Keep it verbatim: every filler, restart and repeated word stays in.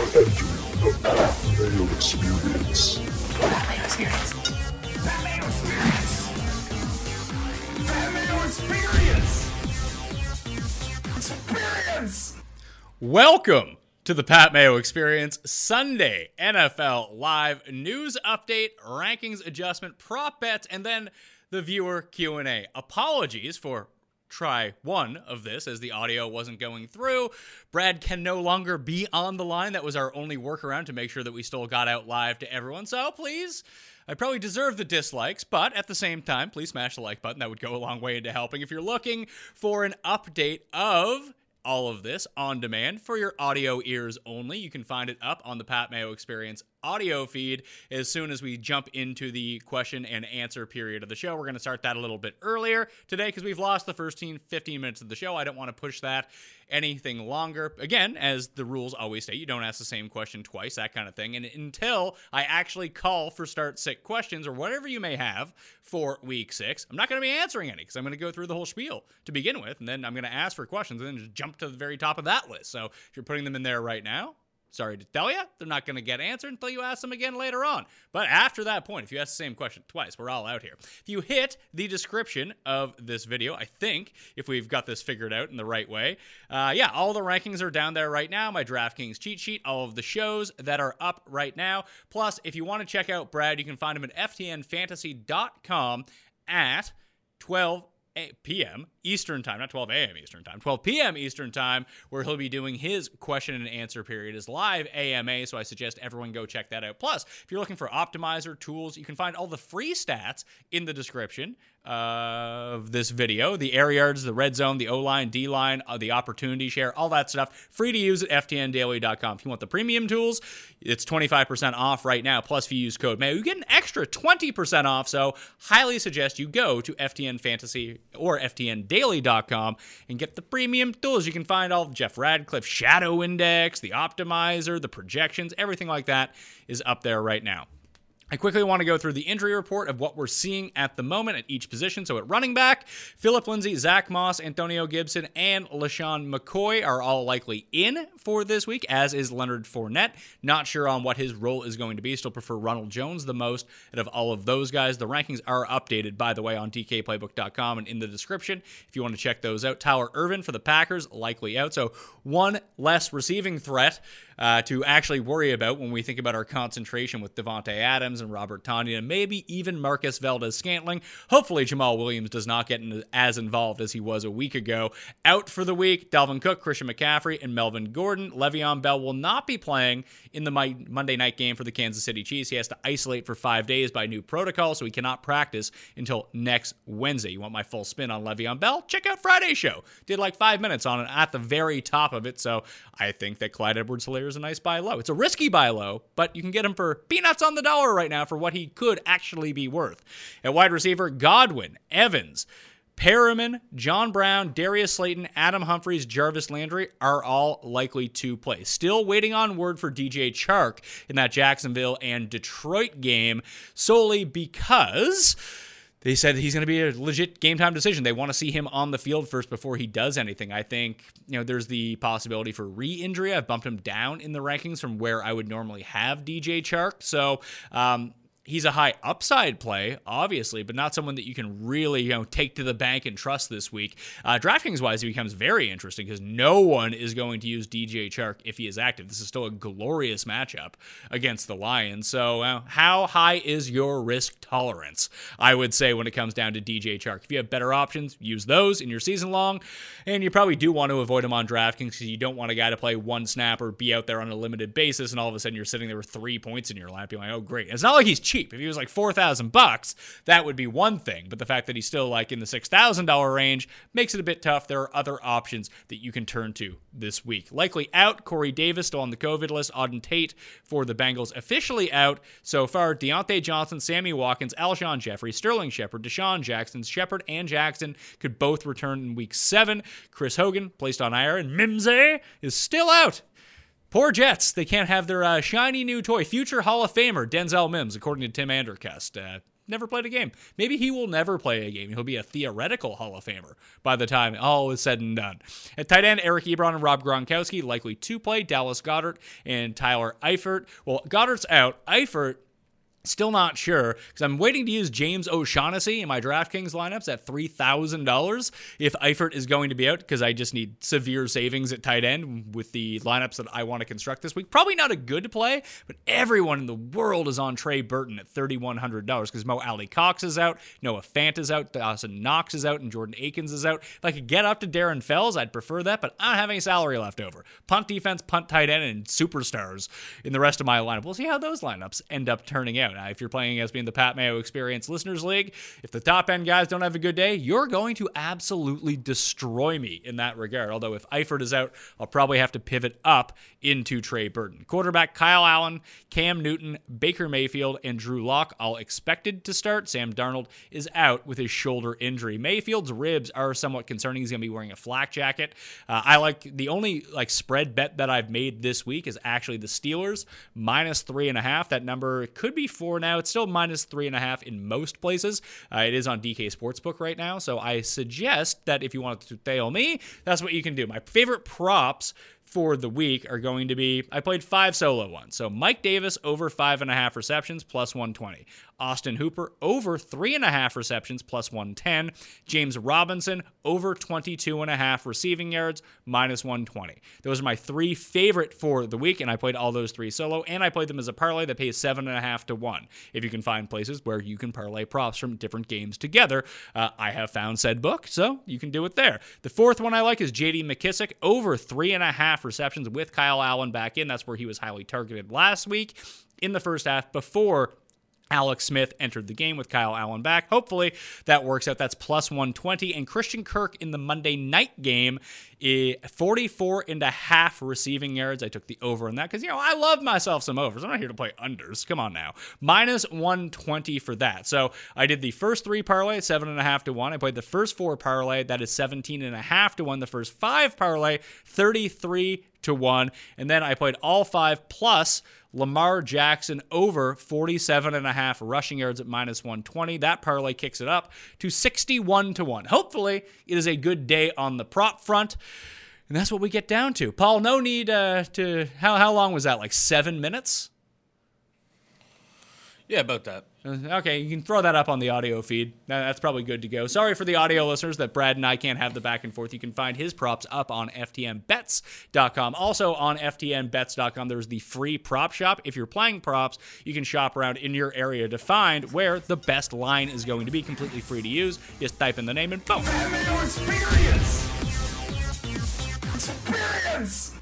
Entering the Pat Mayo Experience. Pat Mayo Experience. Pat Mayo Experience. Pat Mayo Experience. Experience. Welcome to the Pat Mayo Experience Sunday N F L Live news update, rankings adjustment, prop bets, and then the viewer Q and A. Apologies for try one of this as the audio wasn't going through. Brad can no longer be on the line. That was our only workaround to make sure that we still got out live to everyone. So please, I probably deserve the dislikes, but at the same time, please smash the like button. That would go a long way into helping. If you're looking for an update of all of this on demand for your audio ears only, you can find it up on the Pat Mayo Experience audio feed as soon as we jump into the question and answer period of the show. We're going to start that a little bit earlier today because we've lost the first fifteen minutes of the show. I don't want to push that anything longer. Again, as the rules always say, you don't ask the same question twice, that kind of thing. And until I actually call for start sick questions or whatever you may have for week six, I'm not going to be answering any because I'm going to go through the whole spiel to begin with, and then I'm going to ask for questions and then just jump to the very top of that list. So if you're putting them in there right now, sorry to tell you, they're not going to get answered until you ask them again later on. But after that point, if you ask the same question twice, we're all out here. If you hit the description of this video, I think, if we've got this figured out in the right way, uh, yeah, all the rankings are down there right now. My DraftKings cheat sheet, all of the shows that are up right now. Plus, if you want to check out Brad, you can find him at F T N fantasy dot com at twelve p.m. Eastern time, not twelve a.m. Eastern time, twelve p.m. Eastern time, where he'll be doing his question and answer period as live A M A, so I suggest everyone go check that out. Plus, if you're looking for optimizer tools, you can find all the free stats in the description of this video. The air yards, the red zone, the O-line, D-line, uh, the opportunity share, all that stuff, free to use at F T N daily dot com. If you want the premium tools, it's twenty-five percent off right now. Plus, if you use code Mayo, you get an extra twenty percent off, so highly suggest you go to F T N Fantasy or F T N daily dot com and get the premium tools. You can find all Jeff Radcliffe Shadow Index, the optimizer, the projections, everything like that is up there right now. I quickly want to go through the injury report of what we're seeing at the moment at each position. So at running back, Phillip Lindsay, Zach Moss, Antonio Gibson, and LaShawn McCoy are all likely in for this week, as is Leonard Fournette. Not sure on what his role is going to be. Still prefer Ronald Jones the most out of all of those guys. The rankings are updated, by the way, on D K playbook dot com and in the description if you want to check those out. Tyler Ervin for the Packers, likely out. So one less receiving threat uh, to actually worry about when we think about our concentration with Devontae Adams and Robert Tonyan, and maybe even Marcus Valdez-Scantling. Hopefully Jamal Williams does not get in as involved as he was a week ago. Out for the week, Dalvin Cook, Christian McCaffrey, and Melvin Gordon. Le'Veon Bell will not be playing in the Monday night game for the Kansas City Chiefs. He has to isolate for five days by new protocol, so he cannot practice until next Wednesday. You want my full spin on Le'Veon Bell? Check out Friday's show. Did like five minutes on it at the very top of it, so I think that Clyde Edwards-Helaire is a nice buy low. It's a risky buy low, but you can get him for peanuts on the dollar right now for what he could actually be worth. At wide receiver, Godwin, Evans, Perriman, John Brown, Darius Slayton, Adam Humphries, Jarvis Landry are all likely to play. Still waiting on word for D J Chark in that Jacksonville and Detroit game, solely because they said he's going to be a legit game time decision. They want to see him on the field first before he does anything. I think, you know, there's the possibility for re-injury. I've bumped him down in the rankings from where I would normally have D J Chark. So, um, he's a high upside play, obviously, but not someone that you can really, you know, take to the bank and trust this week. Uh, DraftKings-wise, it becomes very interesting because no one is going to use D J Chark if he is active. This is still a glorious matchup against the Lions. So uh, how high is your risk tolerance, I would say, when it comes down to D J Chark? If you have better options, use those in your season long, and you probably do want to avoid him on DraftKings because you don't want a guy to play one snap or be out there on a limited basis, and all of a sudden you're sitting there with three points in your lap. You're like, oh, great. It's not like he's cheap. If he was like four thousand bucks, that would be one thing. But the fact that he's still like in the six thousand dollars range makes it a bit tough. There are other options that you can turn to this week. Likely out, Corey Davis still on the COVID list. Auden Tate for the Bengals officially out so far. Deontay Johnson, Sammy Watkins, Alshon Jeffrey, Sterling Shepard, Deshaun Jackson. Shepard and Jackson could both return in week seven. Chris Hogan placed on I R, and Mimsy is still out. Poor Jets. They can't have their uh, shiny new toy, future Hall of Famer Denzel Mims, according to Tim Andercust. Uh, never played a game. Maybe he will never play a game. He'll be a theoretical Hall of Famer by the time all is said and done. At tight end, Eric Ebron and Rob Gronkowski likely to play. Dallas Goedert and Tyler Eifert. Well, Goddard's out. Eifert, still not sure, because I'm waiting to use James O'Shaughnessy in my DraftKings lineups at three thousand dollars if Eifert is going to be out, because I just need severe savings at tight end with the lineups that I want to construct this week. Probably not a good play, but everyone in the world is on Trey Burton at three thousand one hundred dollars because Mo Alley Cox is out, Noah Fant is out, Dawson Knox is out, and Jordan Akins is out. If I could get up to Darren Fells, I'd prefer that, but I don't have any salary left over. Punt defense, punt tight end, and superstars in the rest of my lineup. We'll see how those lineups end up turning out. Now, if you're playing against me in the Pat Mayo Experience Listeners League, if the top end guys don't have a good day, you're going to absolutely destroy me in that regard. Although if Eifert is out, I'll probably have to pivot up into Trey Burton. Quarterback Kyle Allen, Cam Newton, Baker Mayfield, and Drew Lock all expected to start. Sam Darnold is out with his shoulder injury. Mayfield's ribs are somewhat concerning. He's going to be wearing a flak jacket. Uh, I like the only like spread bet that I've made this week is actually the Steelers minus three and a half. That number could be four now. It's still minus three and a half in most places. Uh, it is on D K Sportsbook right now, so I suggest that if you want to tail me, that's what you can do. My favorite props for the week are going to be, I played five solo ones. So Mike Davis over five and a half receptions plus one twenty. Austin Hooper over three and a half receptions plus one ten. James Robinson over twenty-two and a half receiving yards minus one twenty. Those are my three favorite for the week, and I played all those three solo, and I played them as a parlay that pays seven and a half to one. If you can find places where you can parlay props from different games together, uh, I have found said book, so you can do it there. The fourth one I like is J D McKissick over three and a half receptions with Kyle Allen back in. That's where he was highly targeted last week in the first half before Alex Smith entered the game with Kyle Allen back. Hopefully that works out. That's plus one twenty. And Christian Kirk in the Monday night game, forty-four and a half receiving yards. I took the over on that because, you know, I love myself some overs. I'm not here to play unders. Come on now. Minus one twenty for that. So I did the first three parlay, seven and a half to one. I played the first four parlay. That is seventeen and a half to one. The first five parlay, thirty-three to one. And then I played all five plus Lamar Jackson over forty-seven and a half rushing yards at minus one twenty. That parlay kicks it up to sixty-one to one. Hopefully, it is a good day on the prop front. And that's what we get down to. Paul, no need uh, to... How, how long was that? Like seven minutes? Yeah, about that. Okay, you can throw that up on the audio feed. That's probably good to go. Sorry for the audio listeners that Brad and I can't have the back and forth. You can find his props up on F T M bets dot com. Also on F T M bets dot com, there's the free prop shop. If you're playing props, you can shop around in your area to find where the best line is going to be. Completely free to use. Just type in the name and boom. Pat Mayo Experience! Experience!